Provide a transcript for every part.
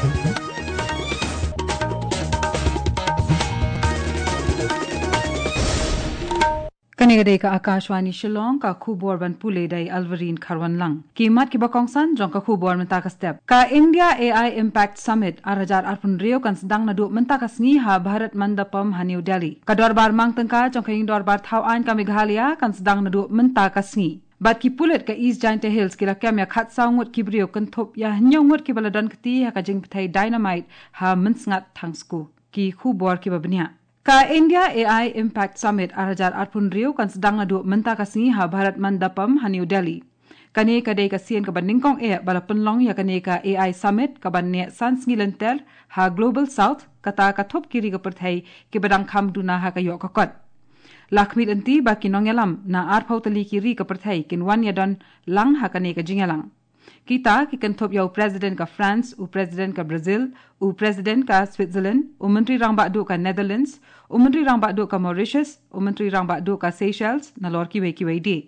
Kanegade ka Akashwani Shillong ka khubor ban pule dai Alvarin Kharwan lang kimat ki bakongsan jong ka khubor menta ka step ka India AI Impact Summit 2008 Rio kan sedang nadu menta ka sngi ha Bharat Mandapam ha New Delhi ka dorbar mang tengka jong ka ing dorbar Thaiwan ka Meghalaya kan sedang nadu menta ka sngi bat ki pulet ka East Giant Hills kila kem ya khat saungut ki brio kan thop ya nyongut ki baladon kti ha ka jing pthai dynamite ha mensngat thangsku ki khubor ki babnya Ka India AI Impact Summit 2008 Rio kan sedang adu menta kasngi ha Bharat Mandapam ha New Delhi. Kane kadai ka sien ka bandingkong bala penlong ya kane ka AI Summit ka banne sansngi lentel ha Global South kata ka thop kiri ka perthai ki badang kham duna ha ka yok ka kot. Lakmit enti ba kinong yalam na arphau tali kiri ka perthai kin wan yadon lang ha kane ka jingalang. Kita ki kan thop yau president ka France, u president ka Brazil, u president ka Switzerland, u menteri rang bakdu ka Netherlands, u menteri rang bakdu ka Mauritius, u menteri rang bakdu ka Seychelles, na lor ki wei de.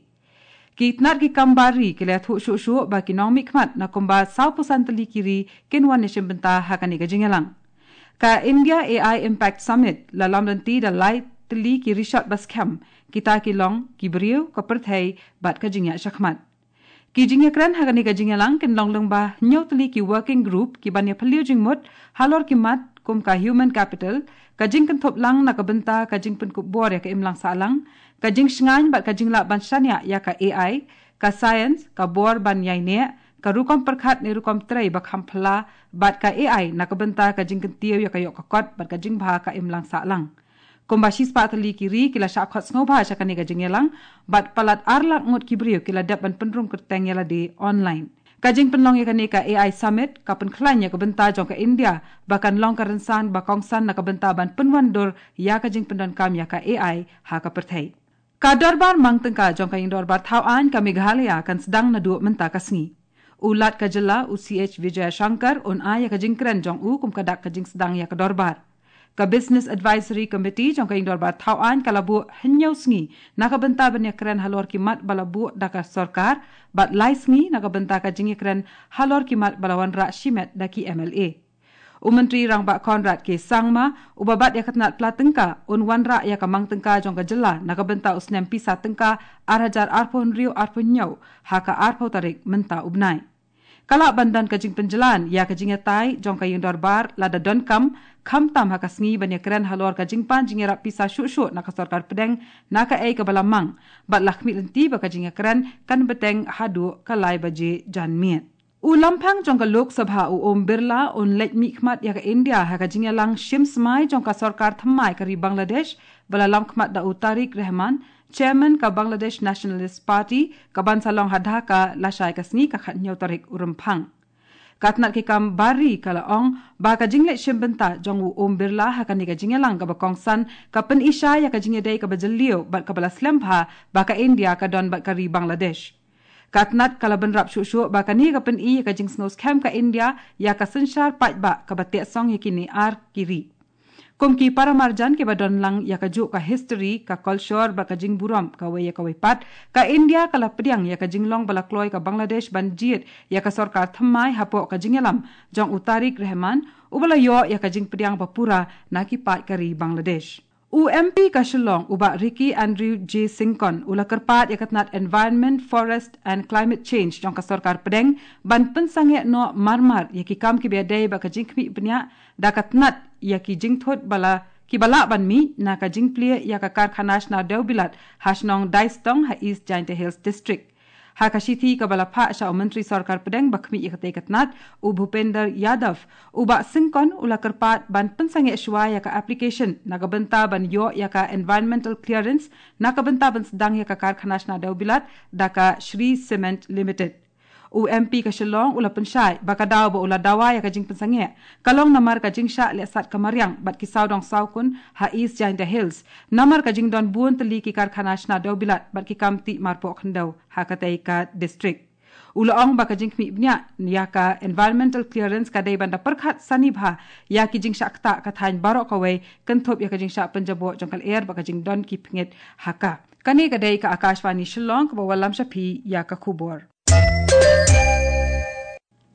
Ki tnat ki kambari ki le thu shu ba ki nong mikmat na kumba 100% tali kiri kin wan nation benta ha ka ni ka jingalang. Ka India AI Impact Summit la lamdanti da lai tali ki rishat bas kem, kita ki long ki brio ka perthai bat ka jingya shakmat. Ki jingya kran hagani ka jingya lang kin long long ba nyaw tali ki working group ki banya phaliu jingmut halor ki mat kum ka human capital ka jing kan thop lang na ka benta ka jing pen ku bor ya ka imlang sa lang ka jing shngan bat ka jing la ban shania ya ka AI ka science ka bor ban yai ne ka rukom perkhat ne rukom trai ba khampla bat ka AI na ka benta ka jing kan tiu ya ka yok ka kot bat ka jing bha ka imlang sa lang Kombasis patali kiri kila syakot sngoba syakani ka jingyelang bat palat arlak ngot kibrio kila dapan penrum kerteng yala di online. Kajing penlong yakani ka AI Summit kapen klanya ka benta jong ka India bahkan long ka rensan bakongsan na ka benta ban penwandur ya kajing pendon kam ya ka AI ha ka perthai. Ka dorbar mang tengka jong ka ing dorbar Thaiwan ka Meghalaya kan sedang na duo menta ka sngi. Ulat ka jela UCH Vijaya Shankar un ya kajing kren jong kum kadak kajing sedang ya ka dorbar. Ka Business Advisory Committee jong ka ing dorbar Thaiwan kalabu henyau sngi nakabenta banya keren halor kimat balabu daka sarkar bat lai sngi nakabenta ka jingi keren halor kimat balawan ra shimet daki MLA. Menteri rang ba Konrad ke sangma ubabat ya katnat platengka un wanra ya kamang tengka jong ka jela nakabenta usnem pisa tengka arhajar arpon rio arpon nyau haka arpau tarik menta ubnai. Kala bandan kajing penjelan ya kajing tai jong kayung dorbar lada don kam tam haka sngi banya keren halor kajing pan jing rap pisa syuk nak sarkar pedeng naka ai ka balamang bat lakhmi lenti ba kajing keren kan beteng hadu kalai baje janmiet ulampang jong ka lok sabha Om Birla on let mikmat ya ka India haka jing lang shimsmai jong ka sarkar thamai kari Bangladesh balalam khmat da Tariq Rahman Chairman ka Bangladesh Nationalist Party ka Bansalong Hadha ka Lashai ka sngi ka khatnyau tarik urumphang. Katnat ki kam bari kala ong ba ka jinglet shimbenta jong Om Birla ha ka ni ka jingelang ka bakongsan ka pen isha ya ka jingedai ka bajelio bat ka bala slempha ba ka India ka don bat kari Bangladesh. Katnat kala benrap syuk ba ka ni ka pen ka jing snos kem ka India ya ka sensyar pat ba ka batek song yakini ar kiri. Kumki para marjan ke badon lang ya ka juk ka history ka culture ba ka jing buram ka we ya ka we pat ka India kala pediang ya ka jinglong bala kloy ka Bangladesh ban jit ya ka sarkar thamai hapo ka jingelam jong Tariq Rahman ubala yo ya ka jing pediang papura naki pat kari Bangladesh. UMP ka Shillong uba Ricky Andrew J. Singkon ula kerpat ya katnat Environment, Forest and Climate Change jong ka sarkar pedeng ban pensange no marmar ya ki kam ki bedai ba ka jing kmi penya da katnat ya ki jing thot bala ki bala ban mi na ka jing plie ya ka karkhanas na deubilat hasnong daistong ha East Giant Hills District. Ha ka shithi ka bala pha sha menteri sarkar pedeng bakmi ya kate katnat u Bhupender Yadav uba Singkon ula kerpat ban pensange shwa ya ka application na ka benta ban yo ya ka environmental clearance na ka benta ban sedang ya ka karkhanas na deubilat da ka Shri Cement Limited. UMP ka Shillong ula pensyai baka daw ba ula dawa ya ka jing pensange kalong namar ka jing sya le sat kamaryang bat ki saudong saukun ha East Giant Hills namar ka jing don buon teli ki karkhanas na deubilat bat ki kamti marpo khandau ha ka tai ka district ula ong baka jing kmi bnya ya ka environmental clearance ka dai banda perkhat sanibha ya ki jing syakta ka thain barok ka we kenthop ya ka jing sya penjabo jongkal air baka jing don ki pngit haka kani ka dai ka Akashwani Shillong ka bawalam shapi ya ka khubor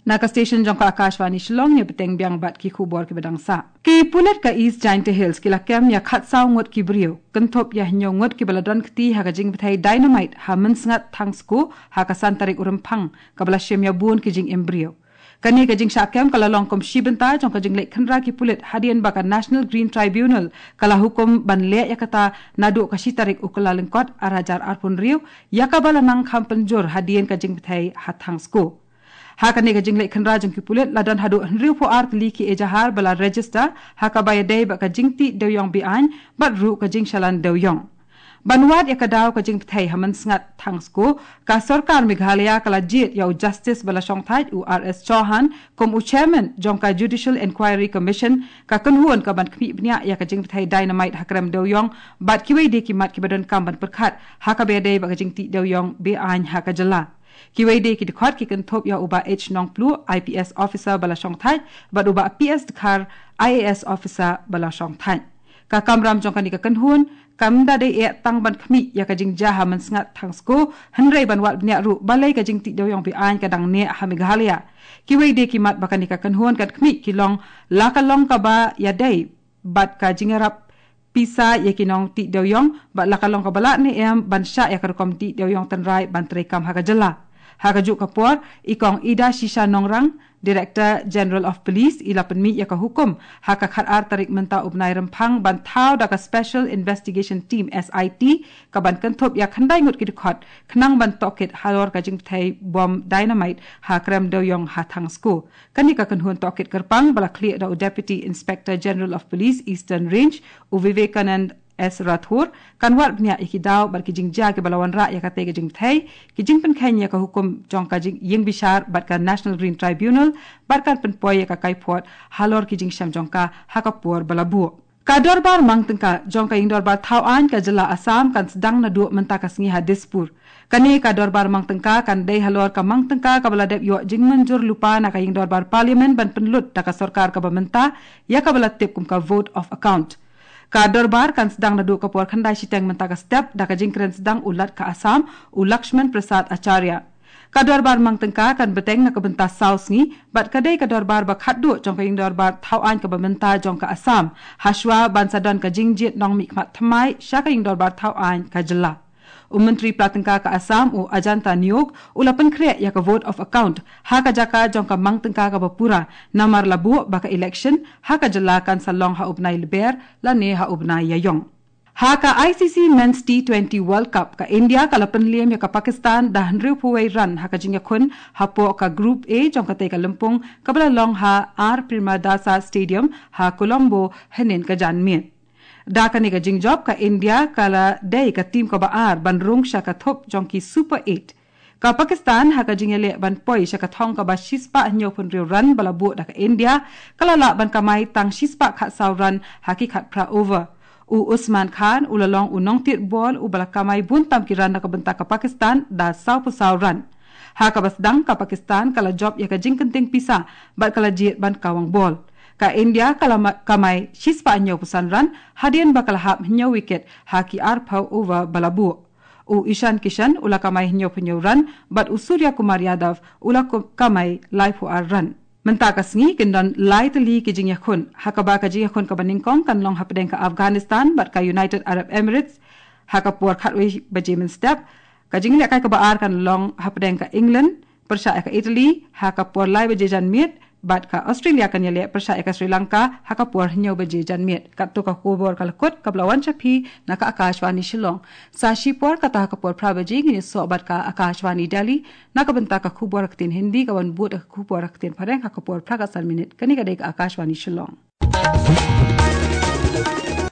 Naka station jong ka Akashwani Shillong ni beteng biang bat ki khubor ki bedang sa. Ki pulet ka East Giant Hills ki lakem ya khat saw ngot ki brio. Kentop ya hinyo ngot ki baladon kti ha ka jing betai dynamite ha mensngat thangsku ha ka santarik urempang ka bala shem ya bun ki jing embryo. Kani ka jing syakem kala long kom shibenta jong ka jing lek khenra ki pulet hadian baka National Green Tribunal kala hukum ban le ya kata nadu ka shitarik ukala lengkot arajar arpun riu ya ka bala nang kampenjur hadian ka jing betai ha thangsku. Hakane ka jinglek khenra jong ki pulet ladan hadu henriu po art li ki ejahar bala register haka bayadai ba ka jingti dewyong bian bat ru ka jing shalan dewyong banwat ya kadaw ka jing thai haman sngat thangsku ka sarkar Meghalaya kala jit yaw justice bala shongthai URS Chauhan kom u chairman jong ka Judicial Inquiry Commission ka kanhuan ka ban khmi bnya ya ka jing thai dynamite hakram dewyong bat kiwei de ki mat ki badan kam ban perkhat haka bayadai ba ka jingti dewyong bian haka jala Kiwede ki dikhot ki kentop ya uba H Nong Plu IPS officer bala shongthai bat uba PS dikhar IAS officer bala shongthai ka kamram jong kan ka kanhun kamda de e tang ban khmi ya ka jing jaha man sngat thangsko hanrei ban wal bnya ru balai ka jing ti dewyong bi an ka dang ne ha Meghalaya kiwede ki mat bakani ka kanhun kan khmi ki long la ka long ka ba ya dei bat ka jingarap pisa yakinong ti dewyong bat la ka long ka bala ne em ban sha ya ka kom ti dewyong tanrai ban trei kam ha ka jala Hakajuk kapor ikong Ida Shisha Nongrang Director General of Police ila penmi ya ka hukum haka khatar tarik menta ubnai rempang ban thau da ka Special Investigation Team SIT ka ban kentop ya khandai ngut ki khot khnang ban toket halor ka jing thai bom dynamite ha kram doyong ha thangsku kani ka kanhun toket kerpang bala clear da Deputy Inspector General of Police Eastern Range u Vivekanand S Rathur kanwar bnya ikidaw bar ki jingja ke balawan ra ya ka te ke jing thai ki jing pen khanya ka hukum jong ka jing yeng bishar bar ka National Green Tribunal bar kan pen poy ka kai phot halor ki jing sham jong ka hakapur balabu ka dorbar mangtengka jong ka indorbar thau an ka jala Assam kan sedang na du menta ka sngi Hadispur kani ka dorbar mangtengka kan dei halor ka mangtengka ka bala dep yo jing manjur lupa na ka indorbar parliament ban penlut da ka sarkar ka bamenta ya ka bala tip kum ka vote of account Ka dorbar kan sedang nadu kapur khandai siteng mentaka step da ka jingkren sedang ulat ka Assam u Lakshman Prasad Acharya. Ka dorbar mangtengka kan beteng na kabenta South ni bat kadai ka dorbar ba khatdu jong ka dorbar thauan ka bamenta jong ka Assam haswa bansadon ka jingjit nong mikmat thamai sha ka dorbar thauan ka jela. Menteri Pratengka ka Assam u Ajanta Niok ulapan kre ya ka vote of account ha ka jaka jong ka mangtengka ka bapura namar labu baka election ha ka jelakan salong ha ubnai leber la ne ha ubnai yayong ha ka ICC Men's T20 World Cup ka India ka lapan liam ya ka Pakistan dah henriu puwei run ha ka jingya khun ha po ka Group A jong ka te ka Lampung ka bala long ha R Premadasa Stadium ha Colombo henin ka janmien Dakani ka jingjob ka India kala day ka team ka baar banrung sya ka thop jong ki Super 8. Ka Pakistan ha ka jingele ban poi sya ka thong ka ba shispa nyo pun riu run balabu da ka India kala la ban kamai tang shispa khat saw run haki khat pra over. U Usman Khan ulalong unong tit ball u bala kamai bun tam ki ran da ka benta ka Pakistan da saw pu saw run. Ha ka basdang ka Pakistan kala job ya ka jing kenting pisa bat kala jit ban kawang ball. Ka India kala kamai shispa nyaw pusan ran hadian bakal hap nyaw wicket haki arpau over balabu u Ishan Kishan ula kamai nyaw penyaw ran bat u Surya Kumar Yadav ula kamai laifu ar ran menta kasngi kendon lai teli ki jingya khun hakaba ka jingya khun ka baningkong kan long hapdeng ka Afghanistan bat ka United Arab Emirates hakapur khatwi bajimen step ka jingya kai ka baar kan long hapdeng ka England persya ka Italy hakapur lai bajejan miet bat ka Australia kan yale persya ka Sri Lanka hakapur nyaw bajejan miet katto ka kubor kalkut kablawan chapi naka Akashwani Shillong sa shipor kata hakapur prabaji ni sobat ka Akashwani Delhi naka benta ka kubor aktin Hindi kawan buat ka kubor aktin pareng hakapur pragasan minute kani ka dek Akashwani Shillong